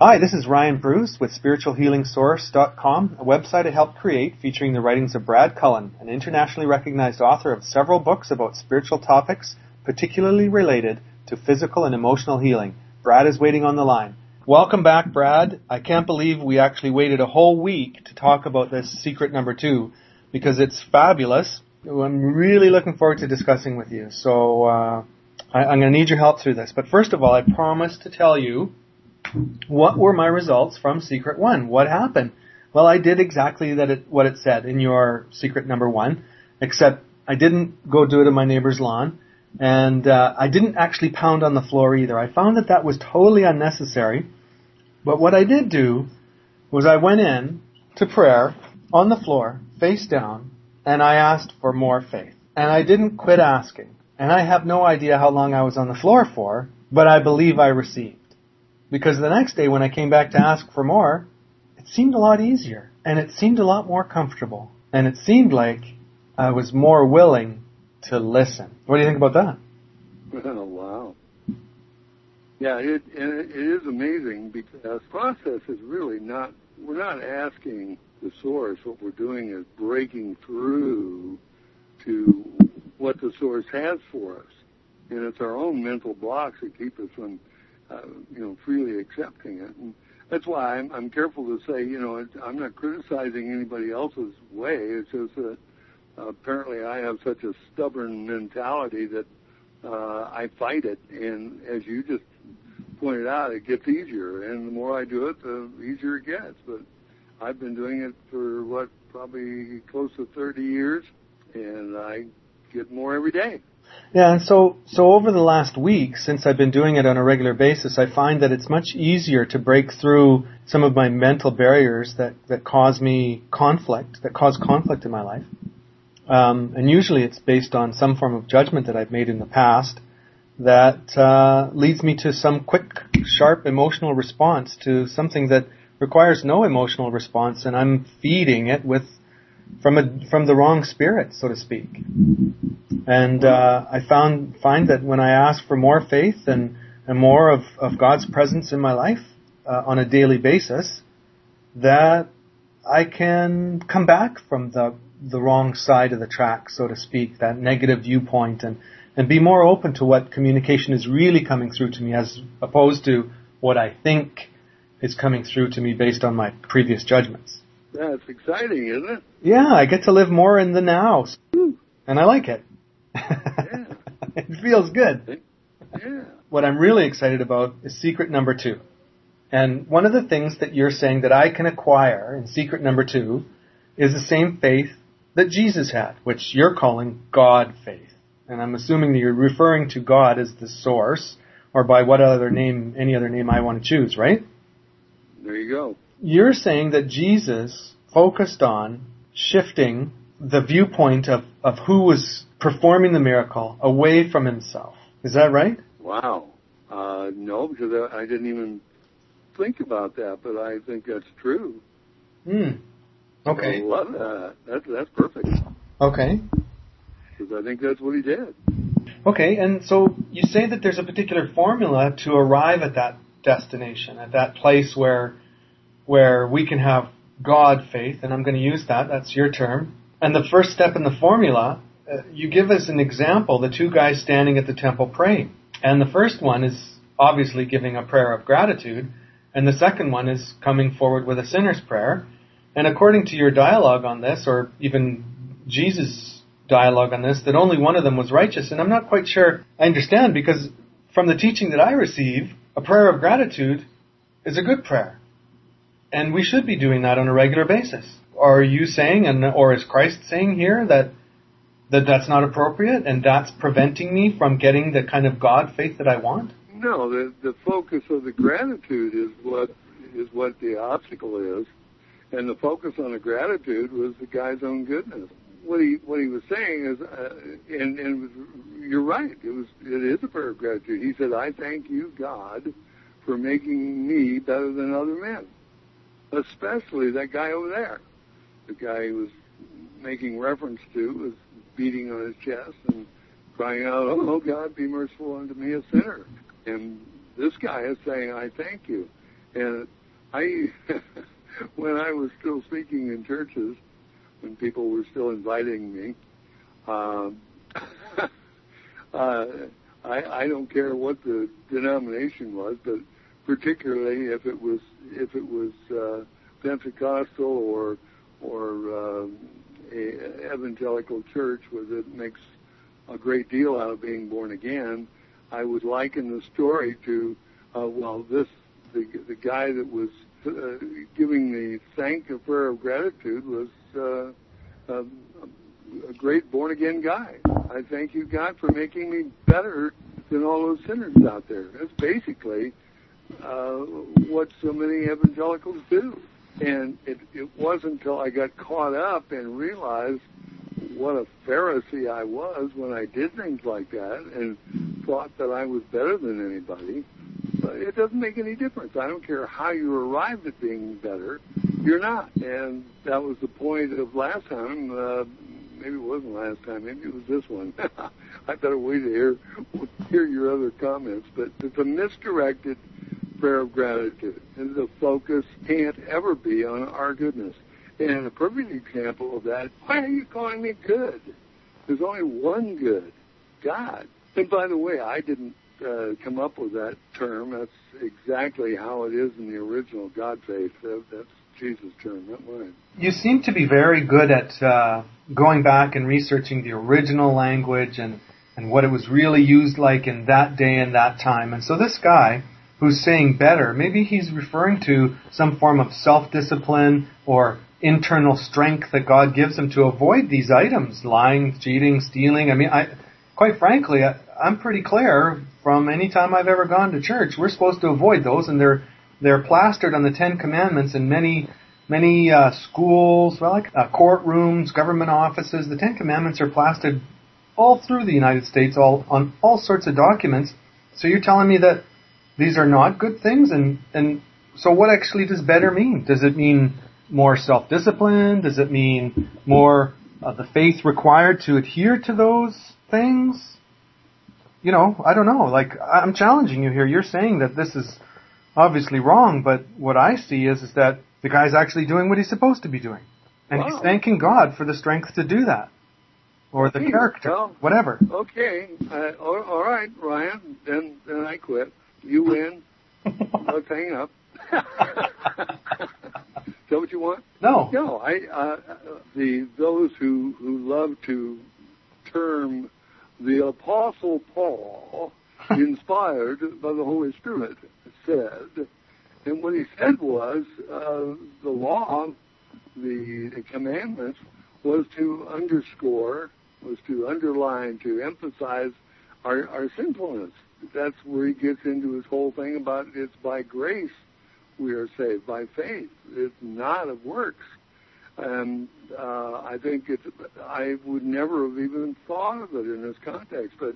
Hi, this is Ryan Bruce with SpiritualHealingSource.com, a website I helped create featuring the writings of Brad Cullen, an internationally recognized author of several books about spiritual topics, particularly related to physical and emotional healing. Brad is waiting on the line. Welcome back, Brad. I can't believe we actually waited a whole week to talk about this secret number 2 because it's fabulous. I'm really looking forward to discussing with you. So I'm going to need your help through this. But first of all, I promised to tell you what were my results from Secret 1? What happened? Well, I did exactly what it said in your Secret number 1, except I didn't go do it on my neighbor's lawn, and I didn't actually pound on the floor either. I found that was totally unnecessary, but what I did do was I went in to prayer on the floor, face down, and I asked for more faith. And I didn't quit asking. And I have no idea how long I was on the floor for, but I believe I received. Because the next day when I came back to ask for more, it seemed a lot easier. And it seemed a lot more comfortable. And it seemed like I was more willing to listen. What do you think about that? Oh, wow. Yeah, it is amazing because the process is really we're not asking the source. What we're doing is breaking through to what the source has for us. And it's our own mental blocks that keep us from freely accepting it. And that's why I'm careful to say, I'm not criticizing anybody else's way. It's just that apparently I have such a stubborn mentality that I fight it. And as you just pointed out, it gets easier. And the more I do it, the easier it gets. But I've been doing it for, probably close to 30 years, and I get more every day. Yeah, and so over the last week, since I've been doing it on a regular basis, I find that it's much easier to break through some of my mental barriers that cause me conflict, that cause conflict in my life. And usually it's based on some form of judgment that I've made in the past that leads me to some quick, sharp emotional response to something that requires no emotional response, and I'm feeding it from the wrong spirit, so to speak. And I find that when I ask for more faith and more of God's presence in my life on a daily basis, that I can come back from the wrong side of the track, so to speak, that negative viewpoint, and be more open to what communication is really coming through to me as opposed to what I think is coming through to me based on my previous judgments. That's exciting, isn't it? Yeah, I get to live more in the now, and I like it. Yeah. It feels good. Yeah. What I'm really excited about is secret number 2. And one of the things that you're saying that I can acquire in secret number 2 is the same faith that Jesus had, which you're calling God faith. And I'm assuming that you're referring to God as the source, or by any other name I want to choose, right? There you go. You're saying that Jesus focused on shifting the viewpoint of who was performing the miracle away from himself. Is that right? Wow. No, because I didn't even think about that, but I think that's true. Okay. I love that. That's perfect. Okay. Because I think that's what he did. Okay, and so you say that there's a particular formula to arrive at that destination, at that place where we can have God faith, and I'm going to use that. That's your term. And the first step in the formula, you give us an example, the 2 guys standing at the temple praying. And the first one is obviously giving a prayer of gratitude, and the second one is coming forward with a sinner's prayer. And according to your dialogue on this, or even Jesus' dialogue on this, that only one of them was righteous. And I'm not quite sure I understand, because from the teaching that I receive, a prayer of gratitude is a good prayer. And we should be doing that on a regular basis. Are you saying, or is Christ saying here that that's not appropriate and that's preventing me from getting the kind of God faith that I want? No, the focus of the gratitude is what the obstacle is, and the focus on the gratitude was the guy's own goodness. What he was saying is, and you're right, it is a prayer of gratitude. He said, "I thank you, God, for making me better than other men." Especially that guy over there. The guy he was making reference to was beating on his chest and crying out, "Oh, God, be merciful unto me, a sinner." And this guy is saying, "I thank you." And I, when I was still speaking in churches, when people were still inviting me, I don't care what the denomination was, but particularly if it was Pentecostal or a evangelical church that makes a great deal out of being born again, I would liken the story to the guy that was giving the prayer of gratitude was a great born-again guy. I thank you, God, for making me better than all those sinners out there. That's basically what so many evangelicals do. And it wasn't until I got caught up and realized what a Pharisee I was when I did things like that and thought that I was better than anybody. But it doesn't make any difference. I don't care how you arrived at being better. You're not. And that was the point of last time. Maybe it wasn't last time. Maybe it was this one. I better wait to hear your other comments. But it's a misdirected prayer of gratitude. And the focus can't ever be on our goodness. And a perfect example of that, why are you calling me good? There's only one good, God. And by the way, I didn't come up with that term. That's exactly how it is in the original God faith. That's Jesus' term, not mine. You seem to be very good at going back and researching the original language and what it was really used like in that day and that time. And so this guy who's saying better, maybe he's referring to some form of self-discipline or internal strength that God gives him to avoid these items, lying, cheating, stealing. I mean, quite frankly, I'm pretty clear from any time I've ever gone to church, we're supposed to avoid those, and they're plastered on the Ten Commandments in many schools, courtrooms, government offices. The Ten Commandments are plastered all through the United States, on all sorts of documents. So you're telling me that these are not good things? And so what actually does better mean? Does it mean more self-discipline? Does it mean more of the faith required to adhere to those things? I don't know. I'm challenging you here. You're saying that this is obviously wrong, but what I see is that the guy's actually doing what he's supposed to be doing. And he's thanking God for the strength to do that. Or the character, whatever. Okay. All right, Ryan. Then I quit. You win. Let's hang up. Is that what you want? No. No. Those who love to term the Apostle Paul inspired by the Holy Spirit said, and what he said was the law, the commandments, was to underscore, was to underline, to emphasize our sinfulness. That's where he gets into his whole thing about it's by grace we are saved, by faith. It's not of works. And I think I would never have even thought of it in this context, but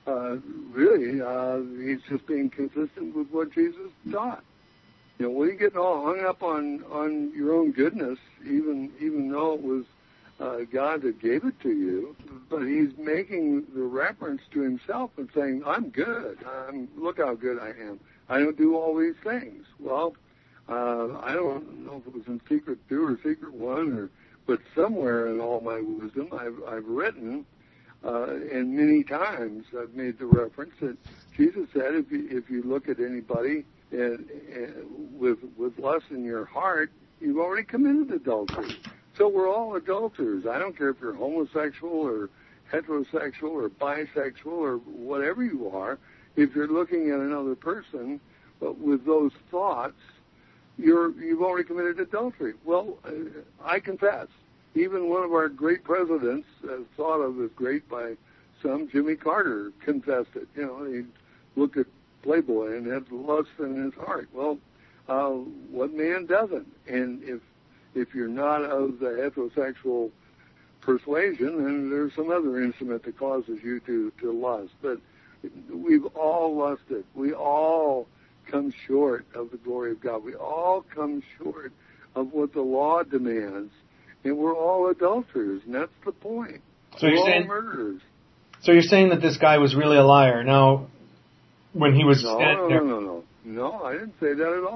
really, he's just being consistent with what Jesus taught. When you get all hung up on your own goodness, even though it was God that gave it to you, but he's making the reference to himself and saying, I'm good. Look how good I am. I don't do all these things. Well, I don't know if it was in Secret 2 or Secret 1, but somewhere in all my wisdom, I've written, and many times I've made the reference that Jesus said, if you look at anybody and with lust in your heart, you've already committed adultery. So we're all adulterers. I don't care if you're homosexual or heterosexual or bisexual or whatever you are. If you're looking at another person, but with those thoughts, you've already committed adultery. Well, I confess, even one of our great presidents, thought of as great by some, Jimmy Carter, confessed it. He looked at Playboy and had lust in his heart. Well, what man doesn't? And if you're not of the heterosexual persuasion, then there's some other instrument that causes you to lust. But we've all lusted. We all come short of the glory of God. We all come short of what the law demands. And we're all adulterers, and that's the point. So we're all murderers. So you're saying that this guy was really a liar. Now, when he was No, I didn't say that at all.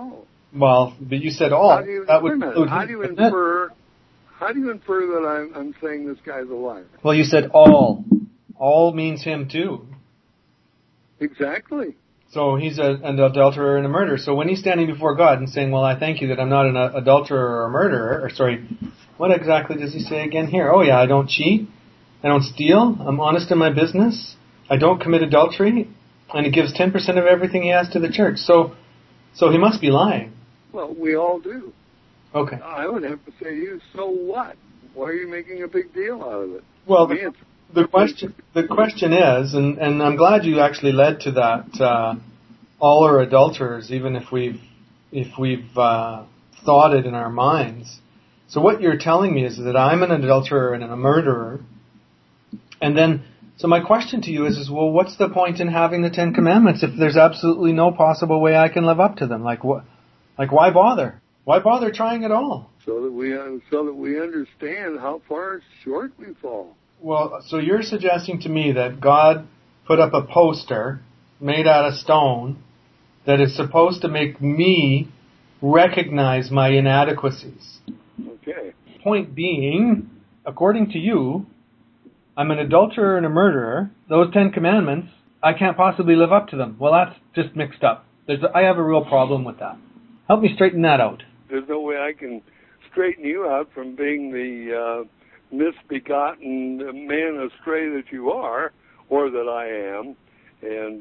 Well, but you said all. That would include how do you infer that I'm saying this guy's a liar? Well, you said all. All means him too. Exactly. So he's an adulterer and a murderer. So when he's standing before God and saying, well, I thank you that I'm not an adulterer or a murderer, or sorry, what exactly does he say again here? Oh yeah, I don't cheat. I don't steal. I'm honest in my business. I don't commit adultery. And he gives 10% of everything he has to the church. So he must be lying. Well, we all do. Okay. I would have to say to you, so what? Why are you making a big deal out of it? Well, the question is, and I'm glad you actually led to that, all are adulterers, even if we've thought it in our minds. So what you're telling me is that I'm an adulterer and a murderer. And then, so my question to you is, well, what's the point in having the 10 Commandments if there's absolutely no possible way I can live up to them? Like why bother? Why bother trying at all? So that we understand how far short we fall. Well, so you're suggesting to me that God put up a poster made out of stone that is supposed to make me recognize my inadequacies. Okay. Point being, according to you, I'm an adulterer and a murderer. Those 10 Commandments, I can't possibly live up to them. Well, that's just mixed up. I have a real problem with that. Help me straighten that out. There's no way I can straighten you out from being the misbegotten man astray that you are, or that I am. And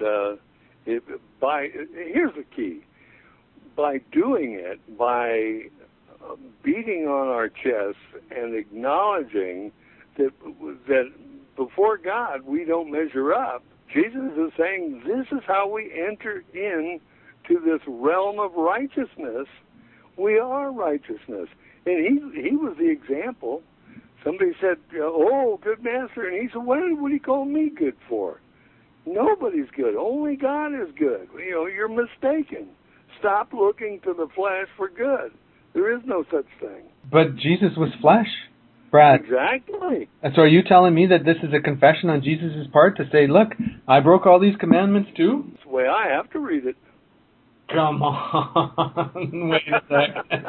here's the key. By doing it, by beating on our chests and acknowledging that before God we don't measure up, Jesus is saying this is how we enter into this realm of righteousness. We are righteousness. And he was the example. Somebody said, oh, good master. And he said, what do you call me good for? Nobody's good. Only God is good. You're mistaken. Stop looking to the flesh for good. There is no such thing. But Jesus was flesh, Brad. Exactly. And so are you telling me that this is a confession on Jesus' part to say, look, I broke all these commandments too? That's the way I have to read it. Come on. Wait a second.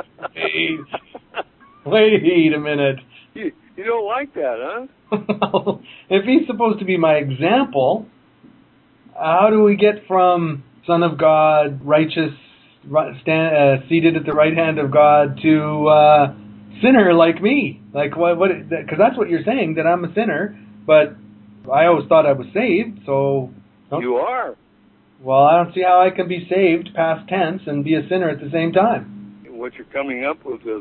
Wait a minute. You don't like that, huh? Well, if he's supposed to be my example, how do we get from Son of God, righteous, seated at the right hand of God, to sinner like me? Like what? Because that's what you're saying, that I'm a sinner. But I always thought I was saved. So you are. Well, I don't see how I can be saved past tense and be a sinner at the same time. What you're coming up with is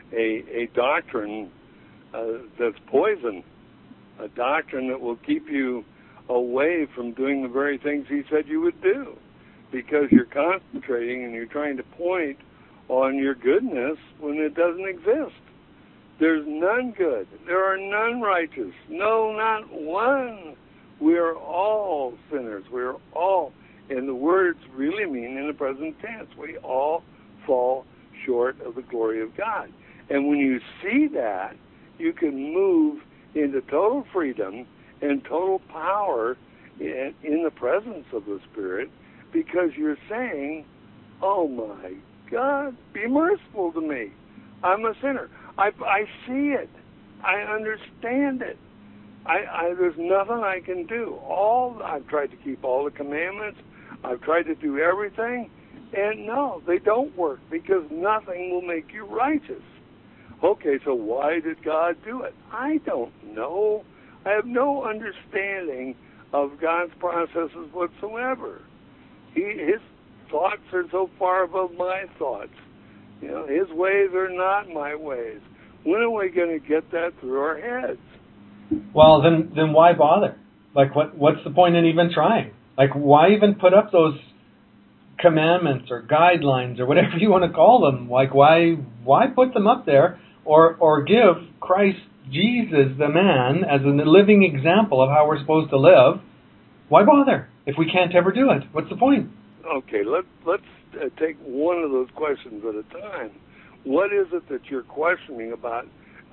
a doctrine that's poison, a doctrine that will keep you away from doing the very things he said you would do, because you're concentrating and you're trying to point on your goodness when it doesn't exist. There's none good. There are none righteous. No, not one. We are all sinners. We are all, and the words really mean in the present tense, we all fall short of the glory of God. And when you see that, you can move into total freedom and total power in the presence of the Spirit, because you're saying, oh my God, be merciful to me. I'm a sinner. I see it. I understand it. There's nothing I can do. I've tried to keep all the commandments. I've tried to do everything. And no, they don't work, because nothing will make you righteous. Okay, so why did God do it? I don't know. I have no understanding of God's processes whatsoever. His thoughts are so far above my thoughts. His ways are not my ways. When are we going to get that through our heads? Well, then why bother? Like, what's the point in even trying? Like, why even put up those commandments or guidelines or whatever you want to call them? Like, why put them up there, or give Christ Jesus, the man, as a living example of how we're supposed to live? Why bother if we can't ever do it? What's the point? Okay, let's take one of those questions at a time. What is it that you're questioning about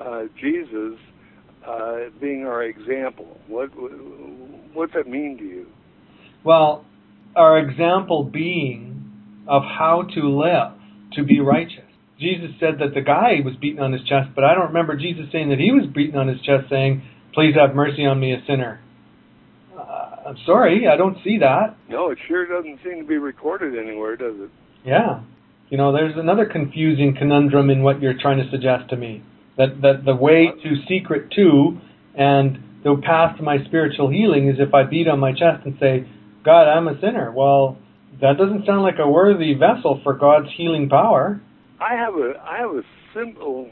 Jesus being our example? What's that mean to you? Well, our example being of how to live, to be righteous. Jesus said that the guy was beaten on his chest, but I don't remember Jesus saying that he was beaten on his chest saying, please have mercy on me, a sinner. I'm sorry, I don't see that. No, it sure doesn't seem to be recorded anywhere, does it? Yeah. There's another confusing conundrum in what you're trying to suggest to me. That the way to secret to and the path to my spiritual healing is if I beat on my chest and say, God, I'm a sinner. Well, that doesn't sound like a worthy vessel for God's healing power. I have a simple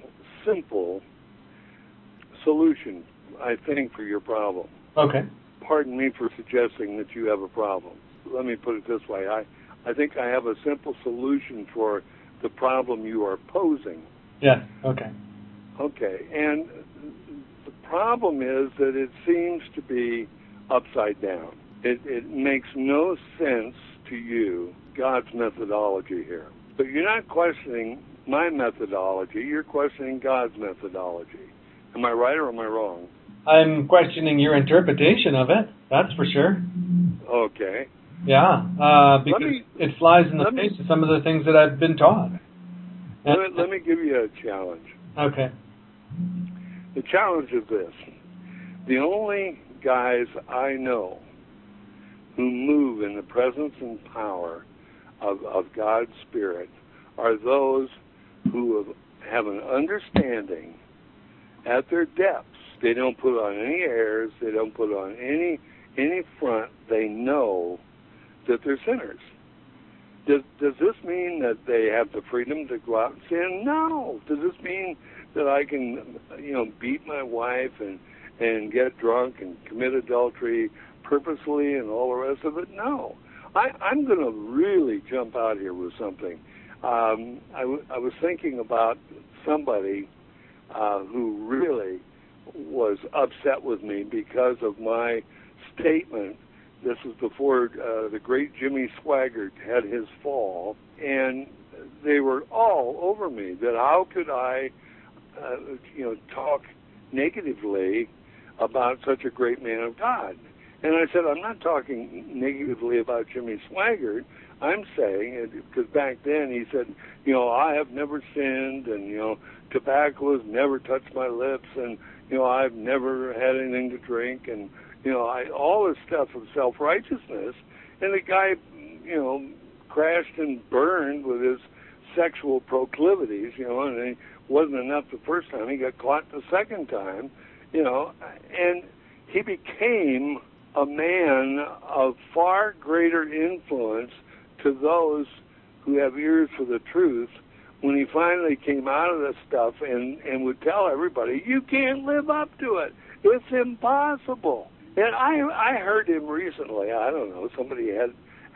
solution, I think, for your problem. Okay. Pardon me for suggesting that you have a problem. Let me put it this way. I think I have a simple solution for the problem you are posing. Yes, okay. Okay, and the problem is that it seems to be upside down. It makes no sense to you, God's methodology here. But you're not questioning my methodology, you're questioning God's methodology. Am I right or am I wrong? I'm questioning your interpretation of it, that's for sure. Okay. Yeah, because it flies in the face of some of the things that I've been taught. Let me give you a challenge. Okay. The challenge is this. The only guys I know who move in the presence and power of God's Spirit are those who have an understanding at their depths. They don't put on any airs. They don't put on any front. They know that they're sinners. Does this mean that they have the freedom to go out and sin? No. Does this mean that I can, beat my wife and get drunk and commit adultery purposely and all the rest of it? No. I'm going to really jump out here with something. I was thinking about somebody who really was upset with me because of my statement. This was before the great Jimmy Swaggart had his fall, and they were all over me that how could I, talk negatively about such a great man of God. And I said, I'm not talking negatively about Jimmy Swaggart. I'm saying, because back then he said, I have never sinned, and, tobacco has never touched my lips, and, I've never had anything to drink, and, all this stuff of self-righteousness. And the guy, crashed and burned with his sexual proclivities, and it wasn't enough the first time. He got caught the second time, and he became a man of far greater influence to those who have ears for the truth when he finally came out of this stuff and would tell everybody, you can't live up to it. It's impossible. And I heard him recently. I don't know, somebody had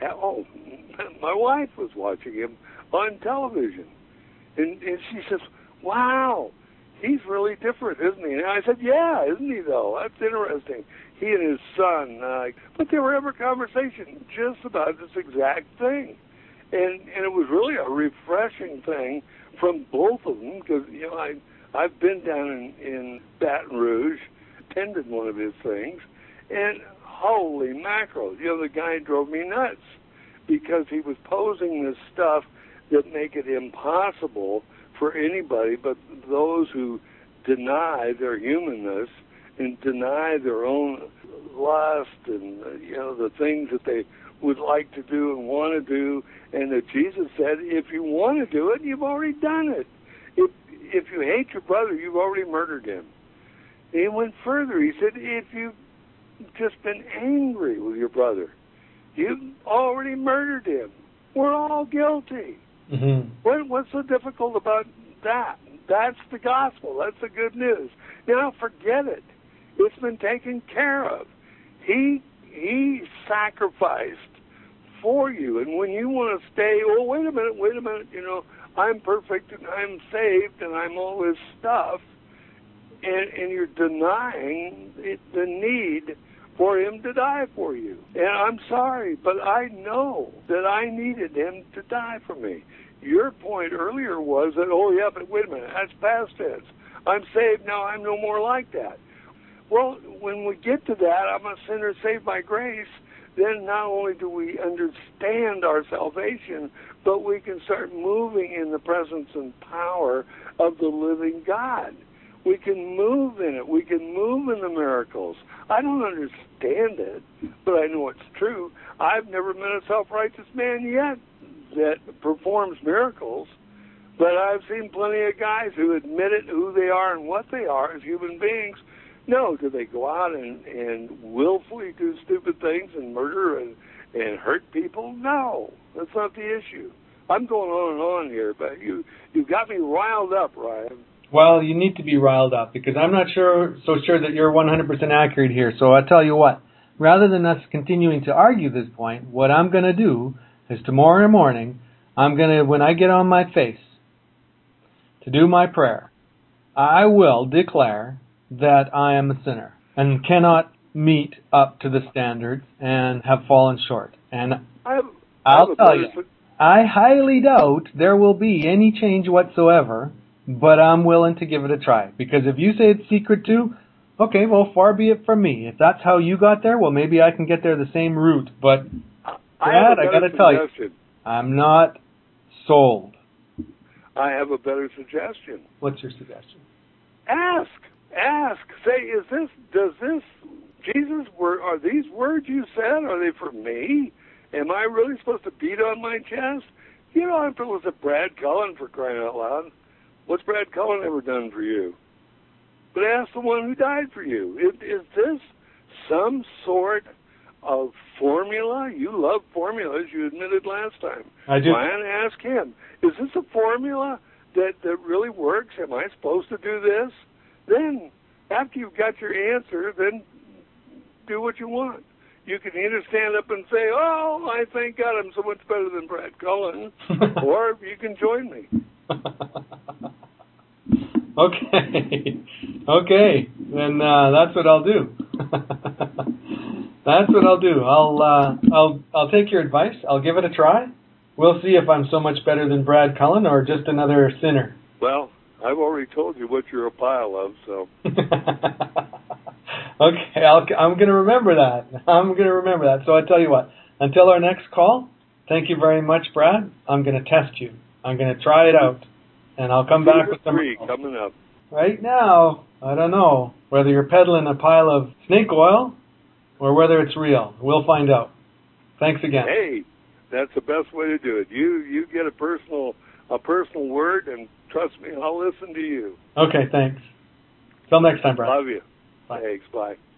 my wife was watching him on television. And she says, wow, he's really different, isn't he? And I said, yeah, isn't he, though? That's interesting. He and his son, but they were having a conversation just about this exact thing. And it was really a refreshing thing from both of them because, I've been down in Baton Rouge, attended one of his things, and holy mackerel, the guy drove me nuts because he was posing this stuff that make it impossible for anybody but those who deny their humanness and deny their own lust and, the things that they would like to do and want to do, and that Jesus said, if you want to do it, you've already done it. If you hate your brother, you've already murdered him. And he went further. He said, if you've just been angry with your brother, you've already murdered him. We're all guilty. Mm-hmm. What's so difficult about that? That's the gospel. That's the good news. Now forget it. It's been taken care of. He sacrificed for you. And when you want to stay, wait a minute, I'm perfect and I'm saved and I'm all this stuff, and you're denying the need for him to die for you. And I'm sorry, but I know that I needed him to die for me. Your point earlier was that, but wait a minute, that's past tense. I'm saved now, I'm no more like that. Well, when we get to that, I'm a sinner saved by grace, then not only do we understand our salvation, but we can start moving in the presence and power of the living God. We can move in it. We can move in the miracles. I don't understand it, but I know it's true. I've never met a self-righteous man yet that performs miracles, but I've seen plenty of guys who admit it, who they are and what they are as human beings. No, do they go out and willfully do stupid things and murder and hurt people? No, that's not the issue. I'm going on and on here, but you got me riled up, Ryan. Well, you need to be riled up because I'm not so sure that you're 100% accurate here. So I tell you what, rather than us continuing to argue this point, what I'm going to do is tomorrow morning, when I get on my face to do my prayer, I will declare that I am a sinner and cannot meet up to the standards and have fallen short. And I'll tell you, I highly doubt there will be any change whatsoever, but I'm willing to give it a try. Because if you say it's secret too, okay, well, far be it from me. If that's how you got there, well, maybe I can get there the same route. But, Brad, I got to tell you, I'm not sold. I have a better suggestion. What's your suggestion? Ask. Say, Jesus, are these words you said, are they for me? Am I really supposed to beat on my chest? You know, if it was a Brad Cullen, for crying out loud, what's Brad Cullen ever done for you? But ask the one who died for you. Is this some sort of formula? You love formulas, you admitted last time. I do. Ryan, ask him. Is this a formula that really works? Am I supposed to do this? Then, after you've got your answer, then do what you want. You can either stand up and say, oh, I thank God I'm so much better than Brad Cullen, or you can join me. Okay. Then that's what I'll do. That's what I'll do. I'll take your advice. I'll give it a try. We'll see if I'm so much better than Brad Cullen or just another sinner. Well, I've already told you what you're a pile of, so. Okay, I'm going to remember that. So I tell you what, until our next call, thank you very much, Brad. I'm going to test you. I'm going to try it out, and I'll come back with some results. Coming up. Right now, I don't know whether you're peddling a pile of snake oil or whether it's real. We'll find out. Thanks again. Hey, that's the best way to do it. You get a personal word, and trust me, I'll listen to you. Okay, thanks. Till next time, Brad. Love you. Bye. Thanks. Bye.